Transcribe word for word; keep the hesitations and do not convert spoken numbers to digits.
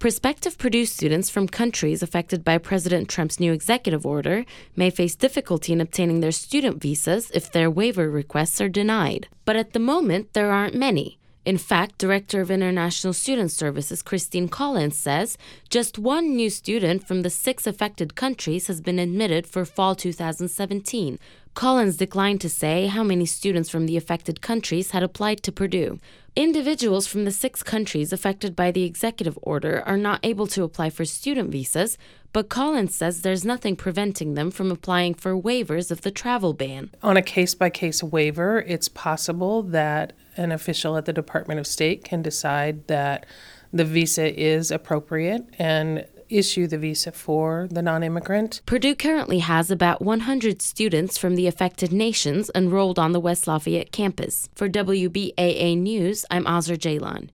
Prospective Purdue students from countries affected by President Trump's new executive order may face difficulty in obtaining their student visas if their waiver requests are denied. But at the moment, there aren't many. In fact, Director of International Student Services Christine Collins says just one new student from the six affected countries has been admitted for fall two thousand seventeen. Collins declined to say how many students from the affected countries had applied to Purdue. Individuals from the six countries affected by the executive order are not able to apply for student visas, but Collins says there's nothing preventing them from applying for waivers of the travel ban. On a case-by-case waiver, it's possible that an official at the Department of State can decide that the visa is appropriate and issue the visa for the non-immigrant. Purdue currently has about one hundred students from the affected nations enrolled on the West Lafayette campus. For W B A A News, I'm Azra Jalan.